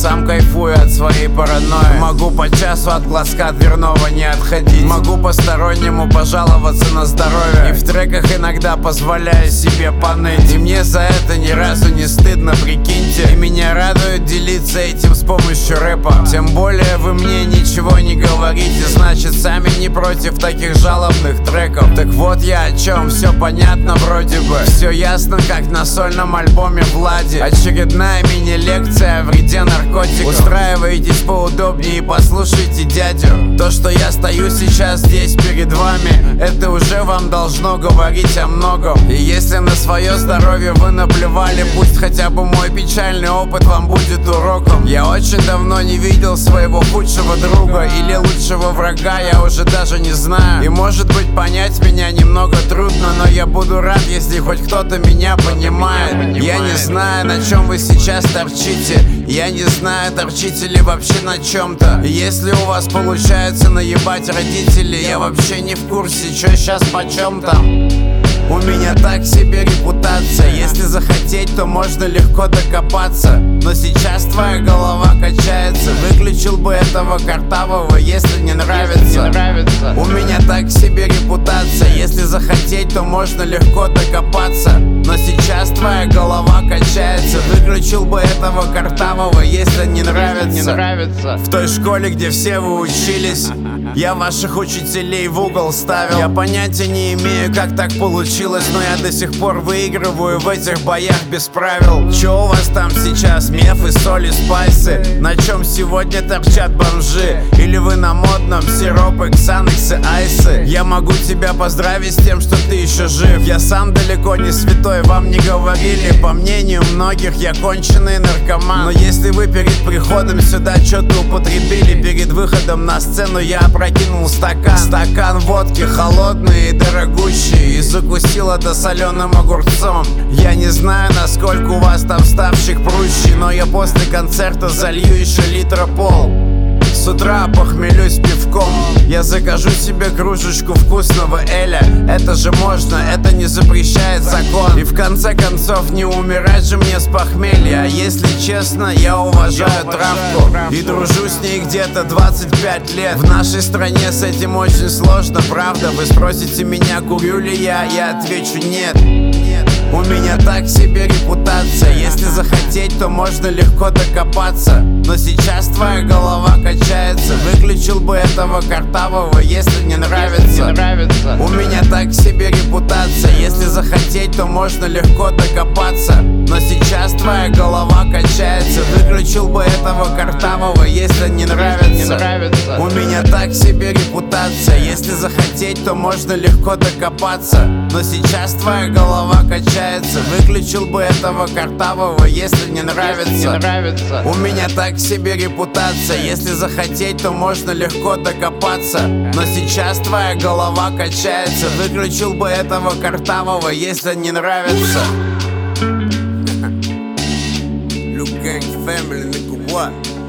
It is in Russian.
сам кайфую от своей паранойи. Могу по часу от глазка дверного не отходить. Могу постороннему пожаловаться на здоровье. И в треках иногда позволяю себе поныть. И мне за это ни разу не стыдно, прикиньте. И меня радует делиться этим с помощью рэпа. Тем более вы мне ничего не говорите, значит сами не против таких жалобных треков. Так вот я о чем, все понятно вроде бы. Все ясно, как на сольном альбоме Влади. Очередная мини-лекция о вреде наркотиков. Устраивайтесь поудобнее и послушайте дядю. То, что я стою сейчас здесь перед вами, это уже вам должно говорить о многом. И если на свое здоровье вы наплевали, пусть хотя бы мой печальный опыт вам будет уроком. Я очень давно не видел своего худшего друга или лучшего врага, я уже даже не знаю. И может быть понять меня немного трудно, но я буду рад, если хоть кто-то меня понимает. Я не знаю, на чем вы сейчас торчите. Я не знаю, торчите ли вообще на чем-то. Если у вас получается наебать родителей, я вообще не в курсе, что сейчас почем там. У меня так себе репутация. Если захотеть, то можно легко докопаться. Но сейчас твоя голова качается. Выключил бы этого картавого, если не нравится. У меня так себе репутация. Если захотеть, то можно легко докопаться. Но сейчас твоя голова качается. Выключил бы этого картавого, если не нравится. В той школе, где все вы учились, я ваших учителей в угол ставил. Я понятия не имею, как так получилось, но я до сих пор выигрываю в этих боях без правил. Чё у вас там сейчас, мефы, соли, спайсы? На чем сегодня торчат бомжи? Или вы на модном сиропы, ксанексы, айсы? Я могу тебя поздравить с тем, что ты еще жив. Я сам далеко не святой, вам не говорили. По мнению многих, я конченый наркоман. Но если вы перед приходом сюда что-то употребили, перед выходом на сцену я опрокинул стакан водки, холодный и дорогущий, и закусил это соленым огурцом. Я не знаю, насколько у вас там ставщик прущий, но я после концерта залью еще литра пол. С утра похмелюсь пивком. Я закажу себе кружечку вкусного эля. Это же можно, это не запрещает закон. И в конце концов не умирать же мне с похмелья. А если честно, я уважаю травку и дружу с ней где-то 25 лет. В нашей стране с этим очень сложно, правда? Вы спросите меня, курю ли я отвечу нет. У меня так себе репутация. Если захотеть, то можно легко докопаться. Но сейчас твоя голова качается. Выключил бы этого картавого, если не нравится. У меня так себе репутация. Если захотеть, то можно легко докопаться. Но сейчас твоя голова качается. Выключил бы этого картавого, если не нравится. У меня так себе репутация. Если захотеть, то можно легко докопаться. Но сейчас твоя голова качается. Выключил бы этого картавого, если не нравится. У меня так себе репутация. Если захотеть, то можно легко докопаться. Но сейчас твоя голова качается. Выключил бы этого картавого, если не нравится. Luke Gang Family, nigga, what?